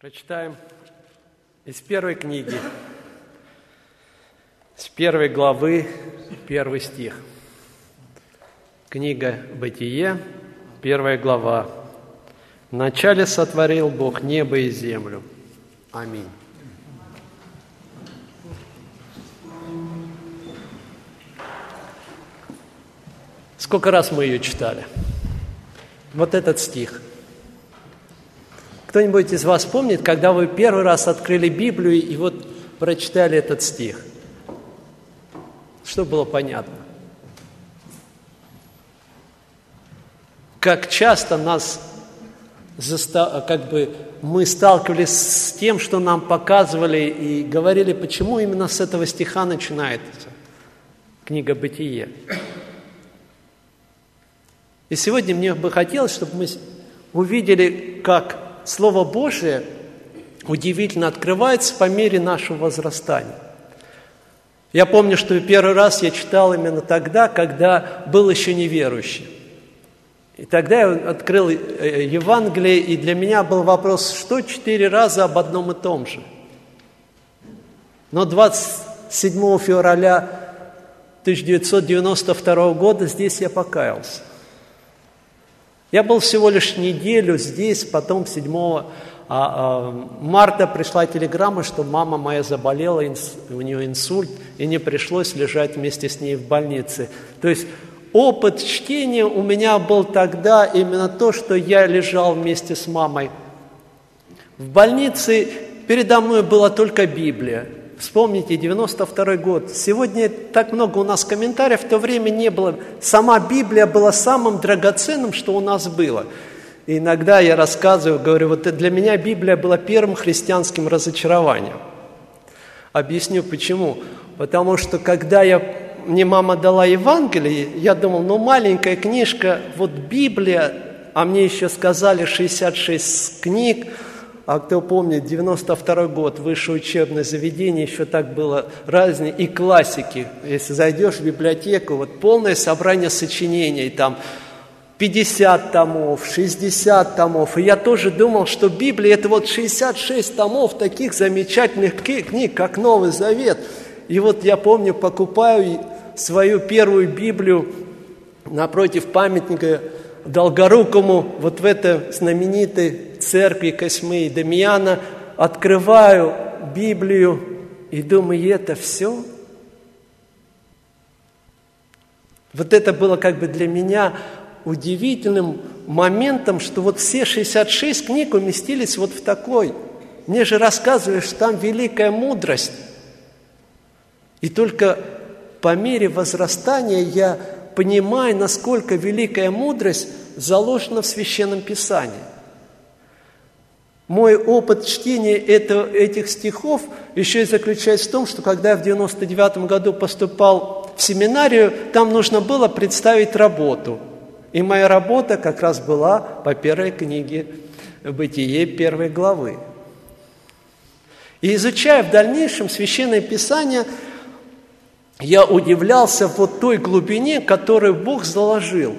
Прочитаем из первой книги, с первой главы, первый стих. Книга «Бытие», первая глава. «Вначале сотворил Бог небо и землю». Аминь. Сколько раз мы ее читали? Вот этот стих. Кто-нибудь из вас помнит, когда вы первый раз открыли Библию и вот прочитали этот стих? Что было понятно? Как часто мы сталкивались с тем, что нам показывали и говорили, почему именно с этого стиха начинается книга «Бытие». И сегодня мне бы хотелось, чтобы мы увидели, как Слово Божие удивительно открывается по мере нашего возрастания. Я помню, что первый раз я читал именно тогда, когда был еще неверующий. И тогда я открыл Евангелие, и для меня был вопрос, что 4 раза об одном и том же. Но 27 февраля 1992 года здесь я покаялся. Я был всего лишь неделю здесь, потом 7 марта пришла телеграмма, что мама моя заболела, у нее инсульт, и не пришлось лежать вместе с ней в больнице. То есть опыт чтения у меня был тогда именно то, что я лежал вместе с мамой в больнице, передо мной была только Библия. Вспомните, 92 год. Сегодня так много у нас комментариев, в то время не было. Сама Библия была самым драгоценным, что у нас было. И иногда я рассказываю, говорю, вот для меня Библия была первым христианским разочарованием. Объясню почему. Потому что когда мне мама дала Евангелие, я думал, маленькая книжка, вот Библия, а мне еще сказали 66 книг. А кто помнит, 92 год, высшее учебное заведение, еще так было разные, и классики. Если зайдешь в библиотеку, вот полное собрание сочинений, там 50 томов, 60 томов. И я тоже думал, что Библия – это вот 66 томов таких замечательных книг, как Новый Завет. И вот я помню, покупаю свою первую Библию напротив памятника Долгорукому, вот в этой знаменитой церкви Косьмы и Дамьяна, открываю Библию и думаю, и это все? Вот это было для меня удивительным моментом, что вот все 66 книг уместились вот в такой. Мне же рассказывали, что там великая мудрость. И только по мере возрастания я понимаю, насколько великая мудрость заложена в Священном Писании. Мой опыт чтения этих стихов еще и заключается в том, что когда я в 99 году поступал в семинарию, там нужно было представить работу. И моя работа как раз была по первой книге «Бытие» первой главы. И изучая в дальнейшем Священное Писание, я удивлялся вот той глубине, которую Бог заложил.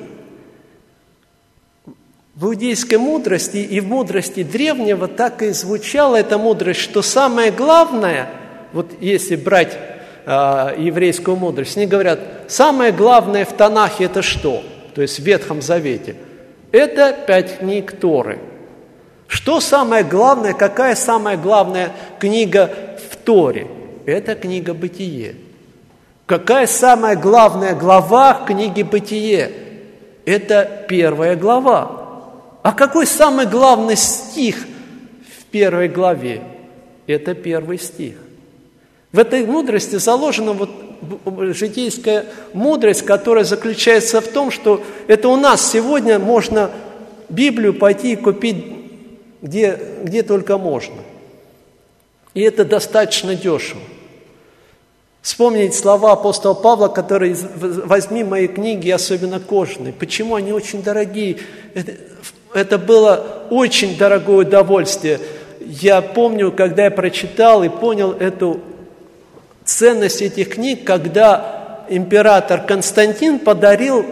В иудейской мудрости и в мудрости древнего так и звучала эта мудрость, что самое главное, вот если брать еврейскую мудрость, они говорят, самое главное в Танахе это что? То есть в Ветхом Завете. Это 5 книг Торы. Что самое главное, какая самая главная книга в Торе? Это книга «Бытие». Какая самая главная глава в книге «Бытие»? Это 1 глава. А какой самый главный стих в 1 главе? Это 1 стих. В этой мудрости заложена житейская мудрость, которая заключается в том, что это у нас сегодня можно Библию пойти и купить где только можно. И это достаточно дешево. Вспомнить слова апостола Павла, которые «возьми мои книги, особенно кожаные». Почему они очень дорогие? Это было очень дорогое удовольствие. Я помню, когда я прочитал и понял эту ценность этих книг, когда император Константин подарил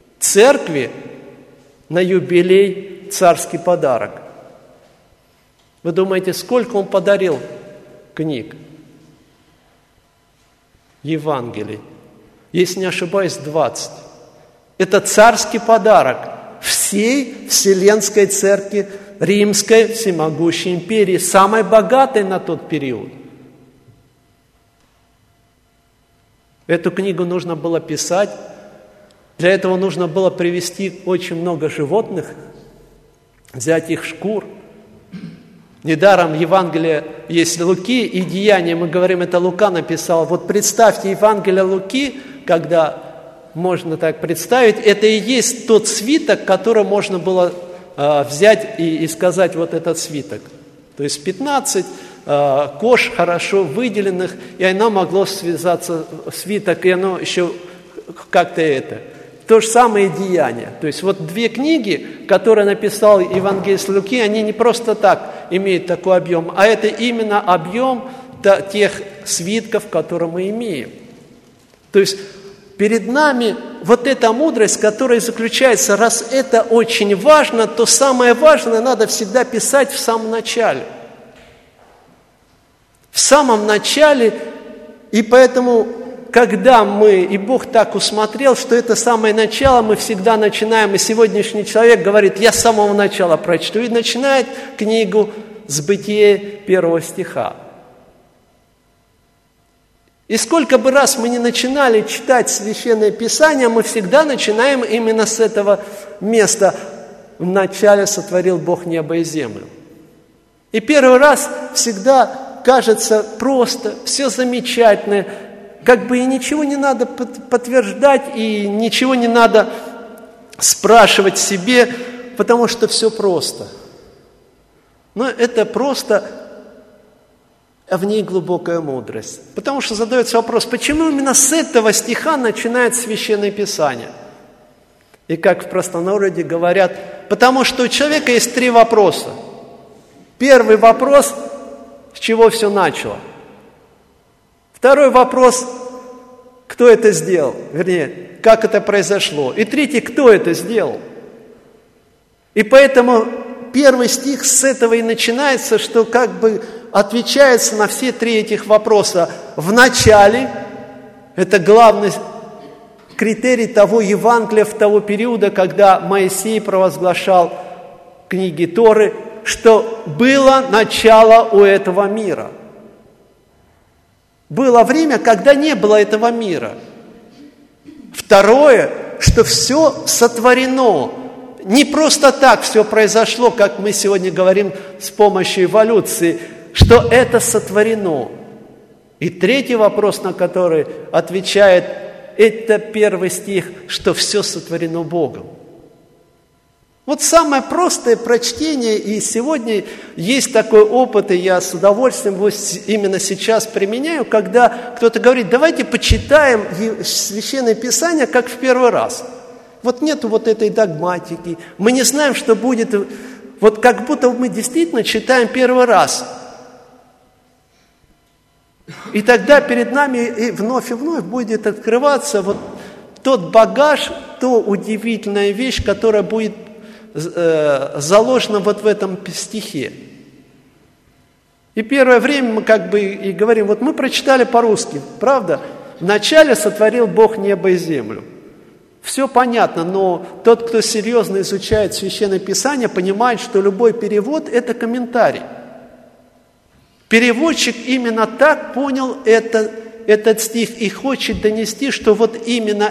церкви на юбилей царский подарок. Вы думаете, сколько он подарил книг? Евангелий. Если не ошибаюсь, 20. Это царский подарок всей Вселенской Церкви, Римской всемогущей империи, самой богатой на тот период. Эту книгу нужно было писать. Для этого нужно было привести очень много животных, взять их шкур. Недаром Евангелие есть Луки и Деяния, мы говорим, это Лука написал. Вот представьте Евангелие Луки, когда можно так представить, это и есть тот свиток, который можно было взять и сказать вот этот свиток. То есть 15 кож хорошо выделенных, и оно могло связаться, свиток, и оно еще как-то это. То же самое и Деяния. То есть вот две книги, которые написал евангелист Луки, они не просто так имеют такой объем, а это именно объем тех свитков, которые мы имеем. То есть перед нами вот эта мудрость, которая заключается, раз это очень важно, то самое важное надо всегда писать в самом начале. В самом начале, и поэтому, когда мы, и Бог так усмотрел, что это самое начало, мы всегда начинаем, и сегодняшний человек говорит, я с самого начала прочту, и начинает книгу с Бытия 1 стиха. И сколько бы раз мы ни начинали читать Священное Писание, мы всегда начинаем именно с этого места. Вначале сотворил Бог небо и землю. И первый раз всегда кажется просто, все замечательно, как бы и ничего не надо подтверждать, и ничего не надо спрашивать себе, потому что все просто. Но это просто, а в ней глубокая мудрость. Потому что задается вопрос, почему именно с этого стиха начинает Священное Писание? И как в простонародье говорят, потому что у человека есть 3 вопроса. Первый вопрос, с чего все начало. Второй вопрос, кто это сделал? Вернее, как это произошло. И третий, кто это сделал? И поэтому первый стих с этого и начинается, что как бы отвечается на все 3 этих вопроса. В начале, это главный критерий того Евангелия в того периода, когда Моисей провозглашал книги Торы, что было начало у этого мира. Было время, когда не было этого мира. Второе, что все сотворено. Не просто так все произошло, как мы сегодня говорим с помощью эволюции, что это сотворено. И третий вопрос, на который отвечает, это 1 стих, что все сотворено Богом. Вот самое простое прочтение, и сегодня есть такой опыт, и я с удовольствием его именно сейчас применяю, когда кто-то говорит, давайте почитаем Священное Писание, как в первый раз. Вот нету вот этой догматики, мы не знаем, что будет, вот как будто мы действительно читаем первый раз. И тогда перед нами и вновь будет открываться вот тот багаж, то удивительная вещь, которая будет заложено вот в этом стихе. И первое время мы как бы и говорим, вот мы прочитали по-русски, правда? Вначале сотворил Бог небо и землю. Все понятно, но тот, кто серьезно изучает Священное Писание, понимает, что любой перевод – это комментарий. Переводчик именно так понял этот стих и хочет донести, что вот именно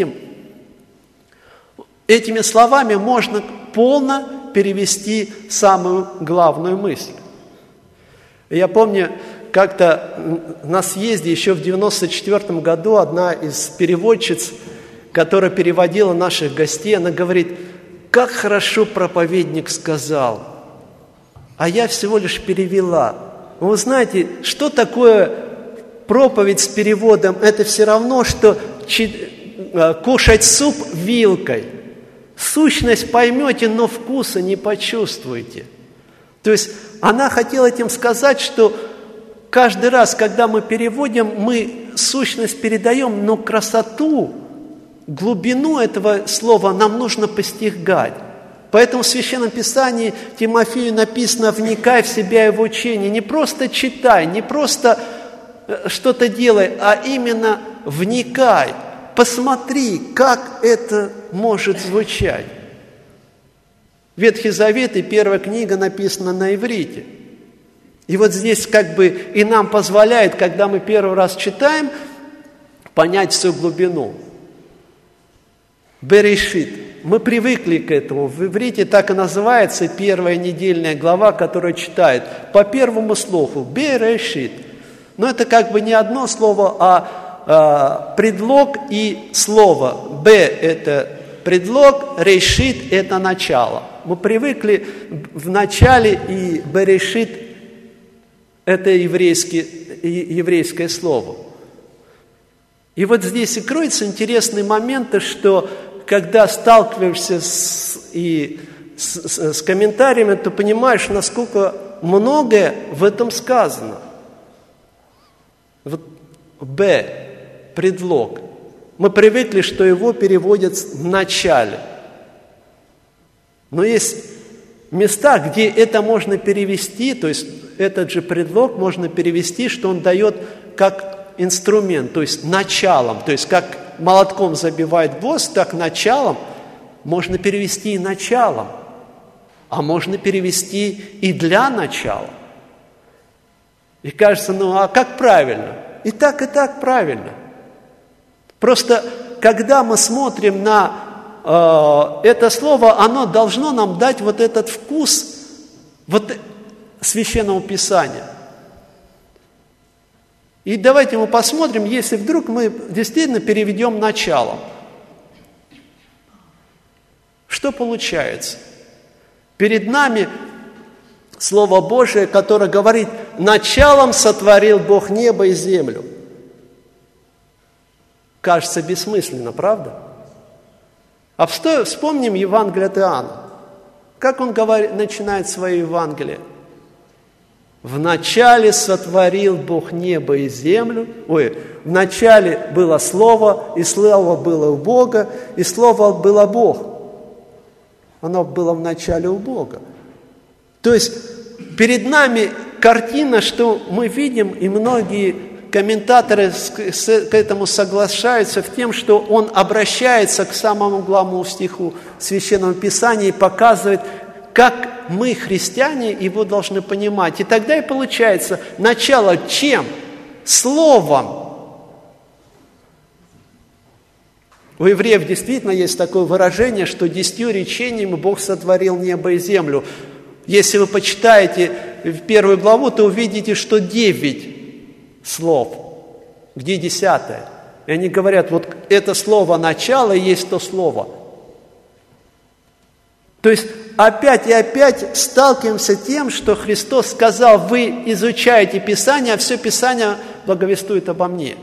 этими словами можно полно перевести самую главную мысль. Я помню, как-то на съезде еще в 1994 году одна из переводчиц, которая переводила наших гостей, она говорит, как хорошо проповедник сказал, а я всего лишь перевела. Вы знаете, что такое проповедь с переводом? Это все равно, что кушать суп вилкой. Сущность поймете, но вкуса не почувствуете. То есть она хотела этим сказать, что каждый раз, когда мы переводим, мы сущность передаем, но красоту, глубину этого слова нам нужно постигать. Поэтому в Священном Писании Тимофею написано: вникай в себя и в учение. Не просто читай, не просто что-то делай, а именно вникай. Посмотри, как это может звучать. Ветхий Завет и первая книга написана на иврите. И вот здесь как бы и нам позволяет, когда мы первый раз читаем, понять всю глубину. Берешит. Мы привыкли к этому. В иврите так и называется первая недельная глава, которая читает по первому слову. Берешит. Но это как бы не одно слово, а предлог и слово. Б – это предлог, решит – это начало. Мы привыкли в начале, и берешит – это еврейское слово. И вот здесь и кроются интересные моменты, что когда сталкиваешься с комментариями, то понимаешь, насколько многое в этом сказано. Вот Б – предлог. Мы привыкли, что его переводят в начале. Но есть места, где это можно перевести, то есть этот же предлог можно перевести, что он дает как инструмент, то есть началом, то есть как молотком забивает гвоздь, так началом можно перевести и началом, а можно перевести и для начала. И кажется, а как правильно? И так правильно. Просто когда мы смотрим на это слово, оно должно нам дать вот этот вкус вот Священного Писания. И давайте мы посмотрим, если вдруг мы действительно переведем началом. Что получается? Перед нами Слово Божие, которое говорит: «Началом сотворил Бог небо и землю». Кажется бессмысленно, правда? А вспомним Евангелие от Иоанна. Как он начинает свое Евангелие? «В начале сотворил Бог небо и землю». В начале было Слово, и Слово было у Бога, и Слово было Бог. Оно было в начале у Бога. То есть перед нами картина, что мы видим, и многие комментаторы к этому соглашаются, в тем, что он обращается к самому главному стиху Священного Писания и показывает, как мы, христиане, его должны понимать. И тогда и получается начало чем? Словом. У евреев действительно есть такое выражение, что 10 речениями Бог сотворил небо и землю. Если вы почитаете первую главу, то увидите, что 9 слов. Где 10-е? И они говорят, вот это слово «начало» есть то слово. То есть опять и опять сталкиваемся с тем, что Христос сказал: вы изучаете Писание, а все Писание благовествует обо мне.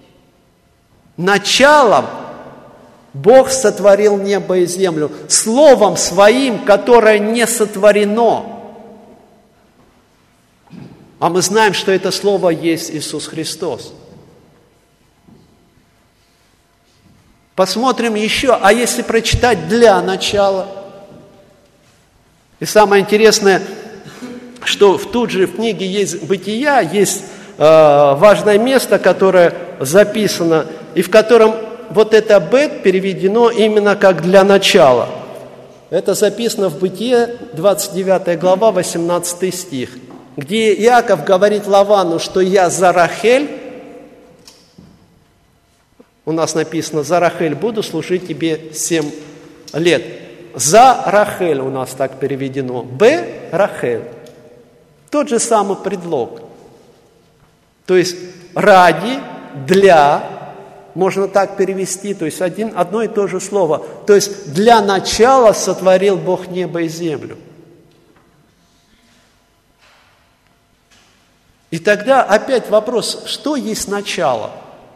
Началом Бог сотворил небо и землю, Словом Своим, которое не сотворено. А мы знаем, что это Слово есть Иисус Христос. Посмотрим еще, а если прочитать для начала? И самое интересное, что в книге есть «Бытия», есть важное место, которое записано, и в котором вот это «бет» переведено именно как «для начала». Это записано в Бытие, 29 глава, 18 стих, где Иаков говорит Лавану, что «я за Рахель», у нас написано «за Рахель буду служить тебе 7 лет». «За Рахель» у нас так переведено. «Б» – Рахель. Тот же самый предлог. То есть «ради», «для», можно так перевести, то есть одно и то же слово. То есть «для начала сотворил Бог небо и землю». И тогда опять вопрос, что есть начало?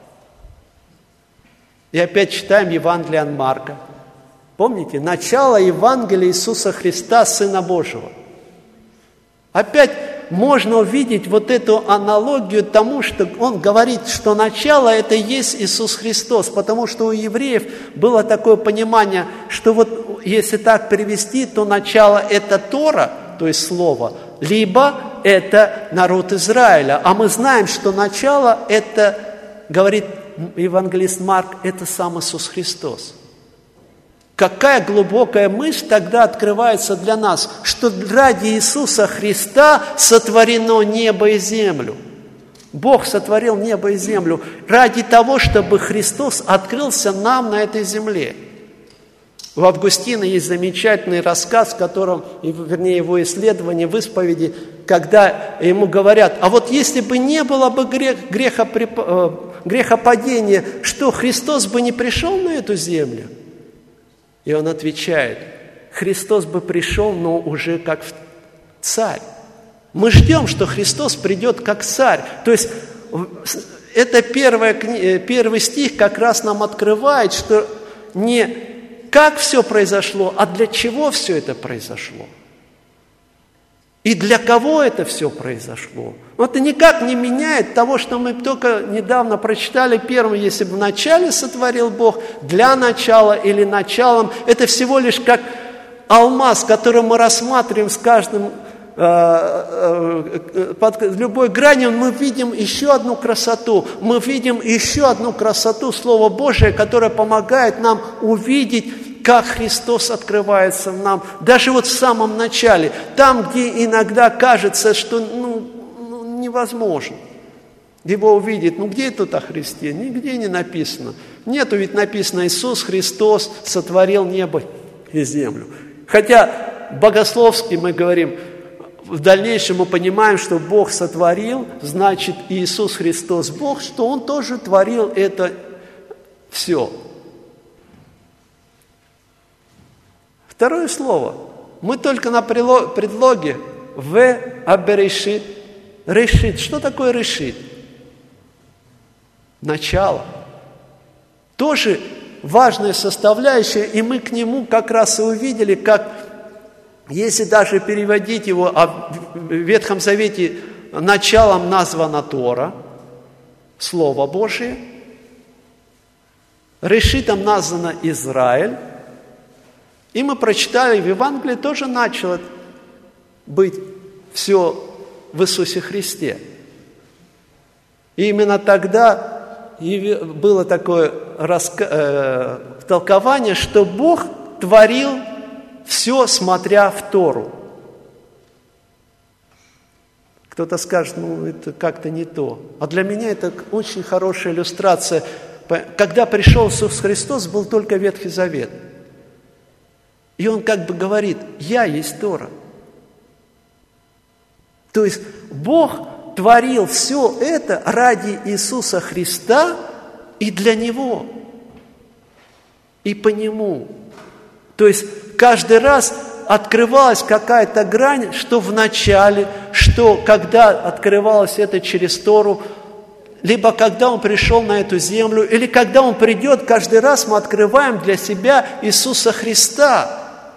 И опять читаем Евангелие от Марка. Помните? Начало Евангелия Иисуса Христа, Сына Божьего. Опять можно увидеть вот эту аналогию тому, что он говорит, что начало – это и есть Иисус Христос, потому что у евреев было такое понимание, что вот если так перевести, то начало – это Тора, то есть Слово, либо это народ Израиля. А мы знаем, что начало – это, говорит евангелист Марк, это сам Иисус Христос. Какая глубокая мысль тогда открывается для нас, что ради Иисуса Христа сотворено небо и землю. Бог сотворил небо и землю ради того, чтобы Христос открылся нам на этой земле. У Августина есть замечательный рассказ, в котором, вернее, его исследование в исповеди, когда ему говорят, а вот если бы не было бы грехопадения, что Христос бы не пришел на эту землю? И он отвечает, Христос бы пришел, но уже как царь. Мы ждем, что Христос придет как царь. То есть это первый стих как раз нам открывает, что не как все произошло, а для чего все это произошло. И для кого это все произошло? Это никак не меняет того, что мы только недавно прочитали первым, если бы вначале сотворил Бог, для начала или началом. Это всего лишь как алмаз, который мы рассматриваем с каждым, под любой гранью, мы видим еще одну красоту. Мы видим еще одну красоту Слова Божия, которое помогает нам увидеть, как Христос открывается в нам, даже вот в самом начале, там, где иногда кажется, что невозможно его увидеть. Где тут о Христе? Нигде не написано. Нету ведь написано, Иисус Христос сотворил небо и землю. Хотя богословски мы говорим, в дальнейшем мы понимаем, что Бог сотворил, значит, Иисус Христос Бог, что Он тоже творил это все. Второе слово. Мы только на предлоге «в аберешит». Решит. Что такое решит? Начало. Тоже важная составляющая, и мы к нему как раз и увидели, как, если даже переводить его, а в Ветхом Завете началом названа Тора, Слово Божие, решитом названо Израиль, и мы прочитали, в Евангелии тоже начало быть все в Иисусе Христе. И именно тогда было такое толкование, что Бог творил все, смотря в Тору. Кто-то скажет, это как-то не то. А для меня это очень хорошая иллюстрация. Когда пришел Иисус Христос, был только Ветхий Завет. И Он как бы говорит, я есть Тора. То есть Бог творил все это ради Иисуса Христа и для Него, и по Нему. То есть каждый раз открывалась какая-то грань, что в начале, что когда открывалось это через Тору, либо когда Он пришел на эту землю, или когда Он придет, каждый раз мы открываем для себя Иисуса Христа.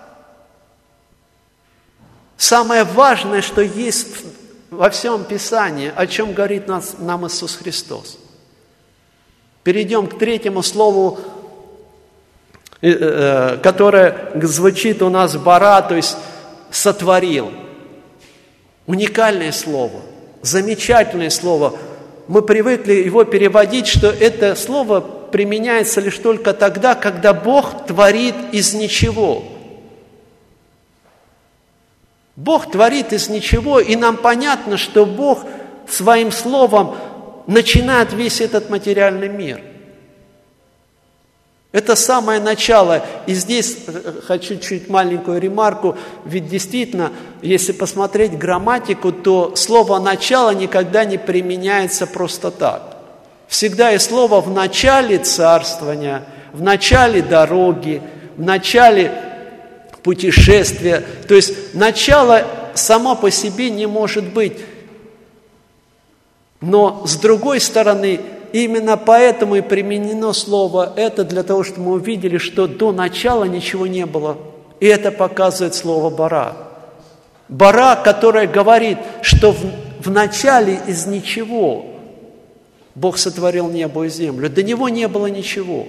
Самое важное, что есть во всем Писании, о чем говорит нам Иисус Христос. Перейдем к третьему слову, которое звучит у нас «бара», то есть «сотворил». Уникальное слово, замечательное слово. Мы привыкли его переводить, что это слово применяется лишь только тогда, когда Бог творит из ничего. Бог творит из ничего, и нам понятно, что Бог своим словом начинает весь этот материальный мир. Это самое начало. И здесь хочу чуть маленькую ремарку, ведь действительно, если посмотреть грамматику, то слово «начало» никогда не применяется просто так. Всегда есть слово «в начале царствования», «в начале дороги», «в начале путешествия». То есть начало само по себе не может быть. Но с другой стороны, именно поэтому и применено слово это, для того, чтобы мы увидели, что до начала ничего не было. И это показывает слово «бара». Бара, которая говорит, что в начале из ничего Бог сотворил небо и землю. До Него не было ничего.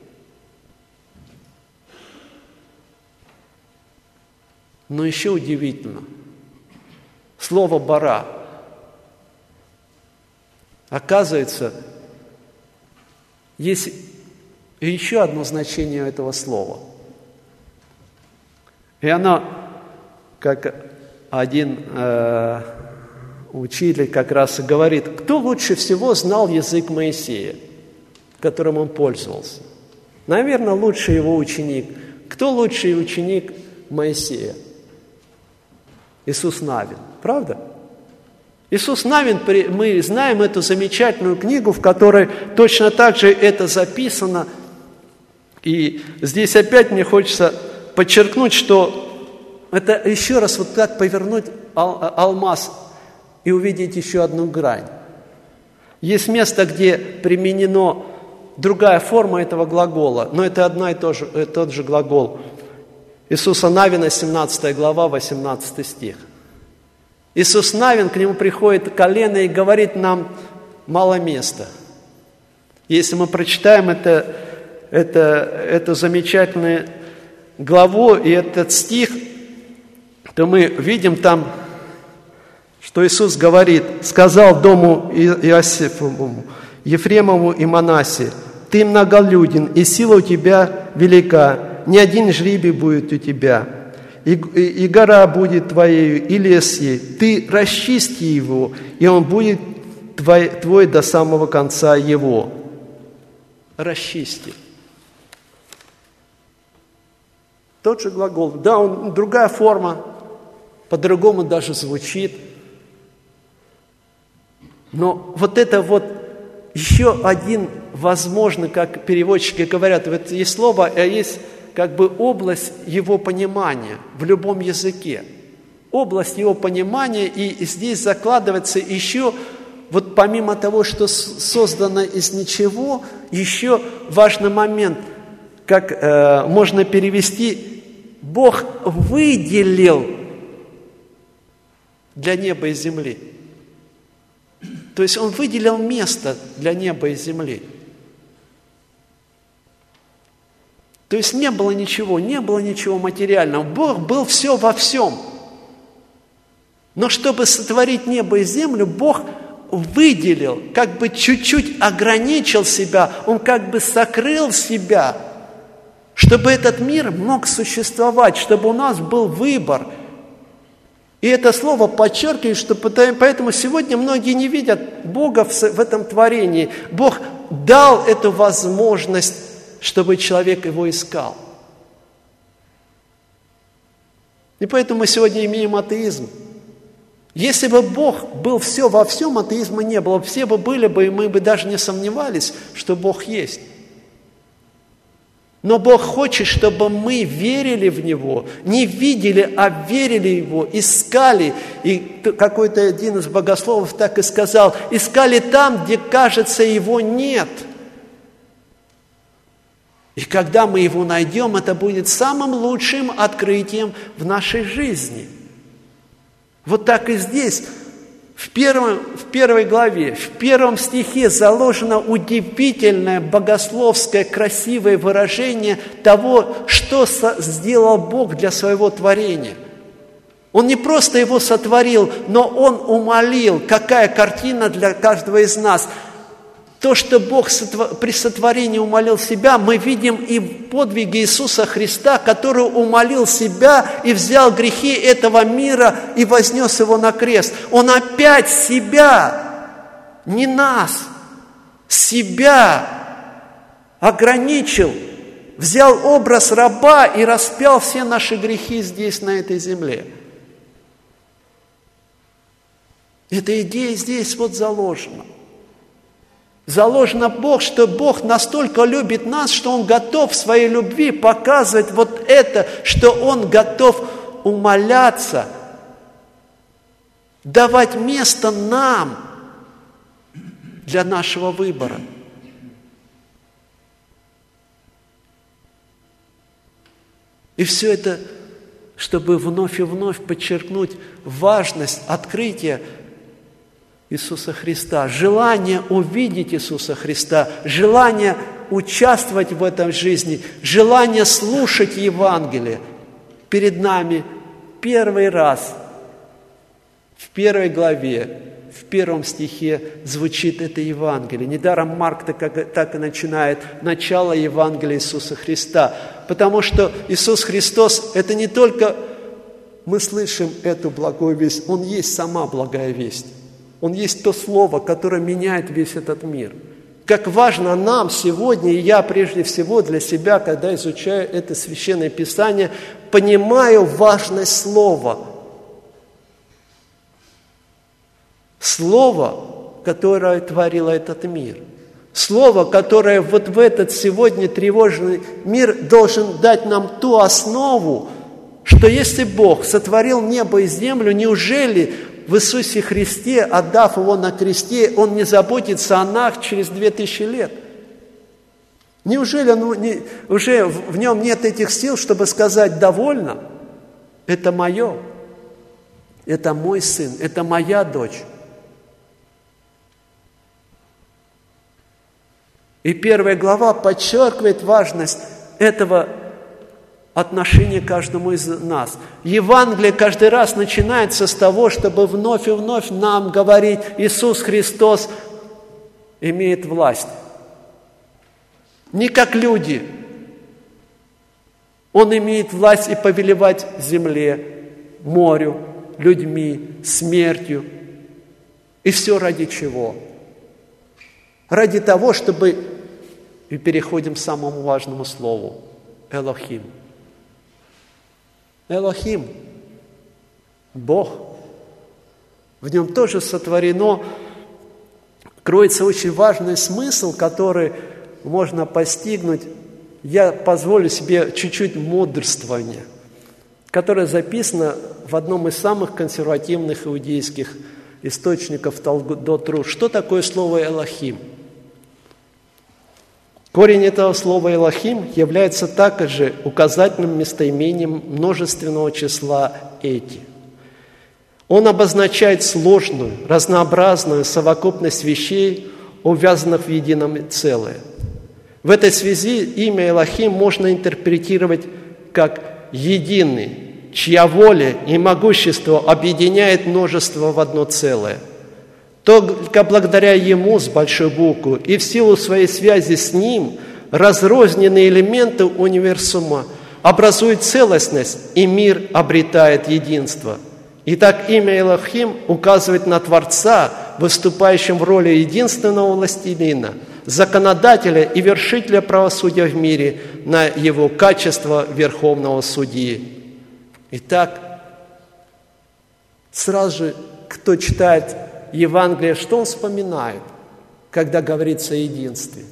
Но еще удивительно, слово «бара», оказывается, есть еще одно значение этого слова. И оно, как один учитель как раз и говорит, кто лучше всего знал язык Моисея, которым он пользовался? Наверное, лучший его ученик. Кто лучший ученик Моисея? Иисус Навин. Правда? Иисус Навин, мы знаем эту замечательную книгу, в которой точно так же это записано. И здесь опять мне хочется подчеркнуть, что это еще раз вот так повернуть алмаз и увидеть еще одну грань. Есть место, где применена другая форма этого глагола, но это тот же глагол. Иисуса Навина, 17 глава, 18 стих. Иисус Навин, к нему приходит колено и говорит нам, мало места. Если мы прочитаем эту замечательную главу и этот стих, то мы видим там, что Иисус говорит, сказал дому Иосифову, Ефремову и Манасе, ты многолюден, и сила у тебя велика, ни один жребий будет у тебя, и гора будет твоею, и лес ей. Ты расчисти его, и он будет твой до самого конца его. Расчисти. Тот же глагол. Да, другая форма, по-другому даже звучит. Но вот это вот еще один, возможно, как переводчики говорят, вот есть слово, а есть как бы область его понимания в любом языке. Область его понимания, и здесь закладывается еще, вот помимо того, что создано из ничего, еще важный момент, как можно перевести, Бог выделил для неба и земли. То есть Он выделил место для неба и земли. То есть не было ничего материального. Бог был все во всем. Но чтобы сотворить небо и землю, Бог выделил, как бы чуть-чуть ограничил себя, Он как бы сокрыл себя, чтобы этот мир мог существовать, чтобы у нас был выбор. И это слово подчеркивает, что поэтому сегодня многие не видят Бога в этом творении. Бог дал эту возможность, чтобы человек его искал. И поэтому мы сегодня имеем атеизм. Если бы Бог был все во всем, атеизма не было. Все бы были бы, и мы бы даже не сомневались, что Бог есть. Но Бог хочет, чтобы мы верили в Него, не видели, а верили Его, искали. И какой-то один из богословов так и сказал, искали там, где, кажется, Его нет. И когда мы Его найдем, это будет самым лучшим открытием в нашей жизни. Вот так и здесь, в первой главе, в первом стихе заложено удивительное, богословское, красивое выражение того, что сделал Бог для своего творения. Он не просто его сотворил, но Он умолил, какая картина для каждого из нас. То, что Бог при сотворении умолил себя, мы видим и в подвиге Иисуса Христа, который умолил себя и взял грехи этого мира и вознес его на крест. Он опять себя, не нас, себя ограничил, взял образ раба и распял все наши грехи здесь, на этой земле. Эта идея здесь вот заложена. Заложено Бог, что Бог настолько любит нас, что Он готов в своей любви показывать вот это, что Он готов умоляться, давать место нам для нашего выбора. И все это чтобы вновь и вновь подчеркнуть важность открытия Иисуса Христа, желание увидеть Иисуса Христа, желание участвовать в этой жизни, желание слушать Евангелие. Перед нами первый раз в 1 главе, в 1 стихе звучит это Евангелие. Недаром Марк так и начинает начало Евангелия Иисуса Христа. Потому что Иисус Христос – это не только мы слышим эту благую весть, Он есть сама благая весть. Он есть то слово, которое меняет весь этот мир. Как важно нам сегодня, и я прежде всего для себя, когда изучаю это Священное Писание, понимаю важность слова. Слово, которое творило этот мир. Слово, которое вот в этот сегодня тревожный мир должен дать нам ту основу, что если Бог сотворил небо и землю, неужели в Иисусе Христе, отдав Его на кресте, Он не заботится о нас через 2000 лет? Неужели уже в Нем нет этих сил, чтобы сказать: довольно, это мое, это мой сын, это моя дочь? И 1 глава подчеркивает важность этого отношения к каждому из нас. Евангелие каждый раз начинается с того, чтобы вновь и вновь нам говорить: Иисус Христос имеет власть. Не как люди. Он имеет власть и повелевать земле, морю, людьми, смертью. И все ради чего? Ради того, чтобы... И переходим к самому важному слову. Элохим. Элохим. Бог. В нем тоже сотворено, кроется очень важный смысл, который можно постигнуть. Я позволю себе чуть-чуть мудрствования, которое записано в одном из самых консервативных иудейских источников Талмуд Ру. Что такое слово «элохим»? Корень этого слова «элохим» является также указательным местоимением множественного числа «эти». Он обозначает сложную, разнообразную совокупность вещей, увязанных в едином целое. В этой связи имя Элохим можно интерпретировать как «единый», чья воля и могущество объединяет множество в одно целое. Только благодаря Ему с большой буквы и в силу своей связи с Ним разрозненные элементы универсума образуют целостность, и мир обретает единство. Итак, имя Элохим указывает на Творца, выступающим в роли единственного властелина, законодателя и вершителя правосудия в мире, на Его качество верховного судьи. Итак, сразу же, кто читает Евангелие, что он вспоминает, когда говорится о единстве?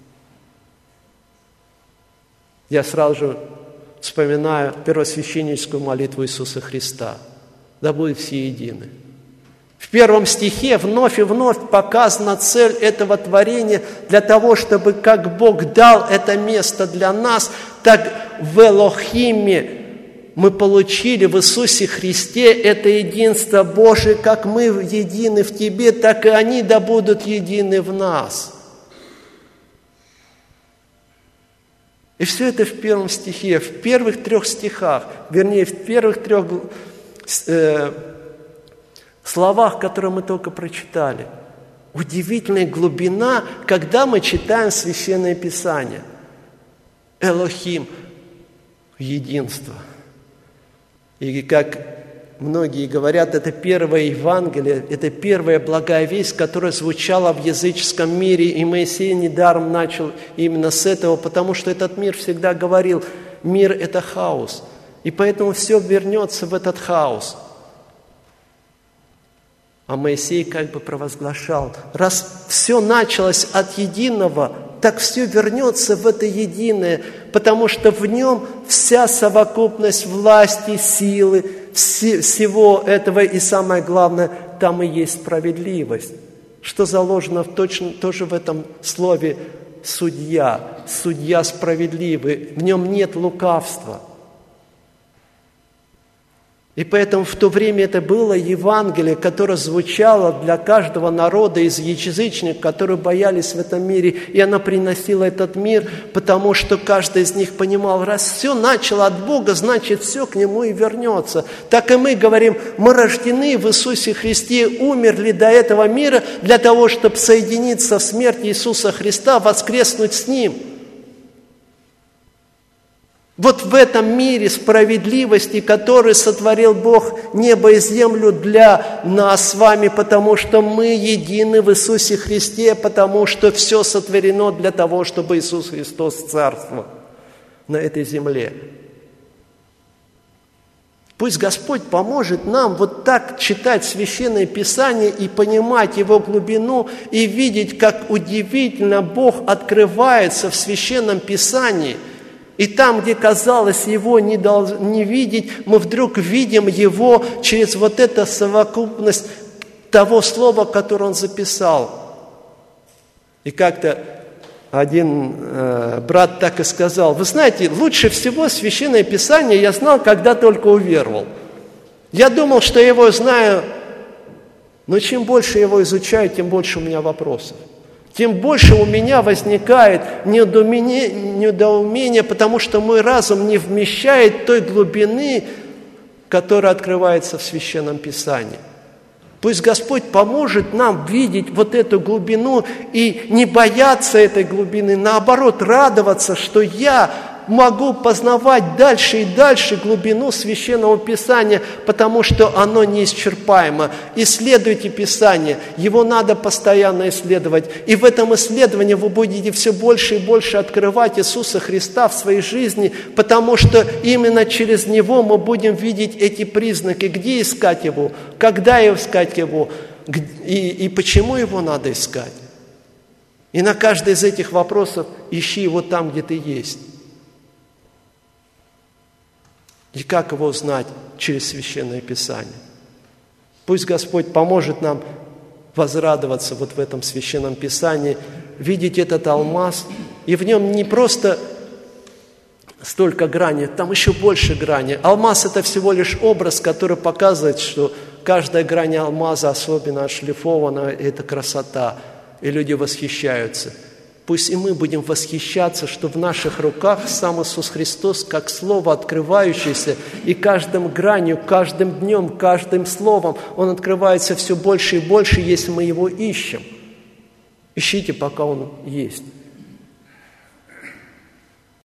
Я сразу же вспоминаю первосвященническую молитву Иисуса Христа: «Да будут все едины». В 1 стихе вновь и вновь показана цель этого творения для того, чтобы, как Бог дал это место для нас, так в Элохиме мы получили в Иисусе Христе это единство Божие, как мы едины в Тебе, так и они да будут едины в нас. И все это в 1 стихе, в первых 3 стихах, вернее, в первых 3 словах, которые мы только прочитали. Удивительная глубина, когда мы читаем Священное Писание. Элохим – единство. И как многие говорят, это первое Евангелие, это первая благая весть, которая звучала в языческом мире, и Моисей недаром начал именно с этого, потому что этот мир всегда говорил: мир – это хаос, и поэтому все вернется в этот хаос. А Моисей как бы провозглашал: раз все началось от единого, так все вернется в это единое, потому что в нем вся совокупность власти, силы, всего этого, и самое главное, там и есть справедливость. Что заложено точно тоже в этом слове «судья», судья справедливый, в нем нет лукавства. И поэтому в то время это было Евангелие, которое звучало для каждого народа из язычников, которые боялись в этом мире. И оно приносило этот мир, потому что каждый из них понимал, раз все начало от Бога, значит все к Нему и вернется. Так и мы говорим, мы рождены в Иисусе Христе, умерли до этого мира для того, чтобы соединиться в смерти Иисуса Христа, воскреснуть с Ним. Вот в этом мире справедливости, который сотворил Бог небо и землю для нас с вами, потому что мы едины в Иисусе Христе, потому что все сотворено для того, чтобы Иисус Христос царствовал на этой земле. Пусть Господь поможет нам вот так читать Священное Писание и понимать его глубину, и видеть, как удивительно Бог открывается в Священном Писании. И там, где, казалось, Его не видеть, мы вдруг видим Его через вот эту совокупность того слова, которое Он записал. И как-то один брат так и сказал, вы знаете, лучше всего Священное Писание я знал, когда только уверовал. Я думал, что я его знаю, но чем больше я его изучаю, тем больше у меня вопросов. Тем больше у меня возникает недоумение, потому что мой разум не вмещает той глубины, которая открывается в Священном Писании. Пусть Господь поможет нам видеть вот эту глубину и не бояться этой глубины, наоборот, радоваться, что я могу познавать дальше и дальше глубину Священного Писания, потому что оно неисчерпаемо. Исследуйте Писание, его надо постоянно исследовать. И в этом исследовании вы будете все больше и больше открывать Иисуса Христа в своей жизни, потому что именно через Него мы будем видеть эти признаки, где искать Его, когда искать Его, и почему Его надо искать. И на каждый из этих вопросов ищи Его там, где ты есть. И как Его узнать? Через Священное Писание. Пусть Господь поможет нам возрадоваться вот в этом Священном Писании, видеть этот алмаз, и в нем не просто столько граней, там еще больше граней. Алмаз – это всего лишь образ, который показывает, что каждая грань алмаза особенно отшлифована, и это красота, и люди восхищаются. Пусть и мы будем восхищаться, что в наших руках сам Иисус Христос, как Слово открывающееся, и каждым гранью, каждым днем, каждым словом Он открывается все больше и больше, если мы Его ищем. Ищите, пока Он есть.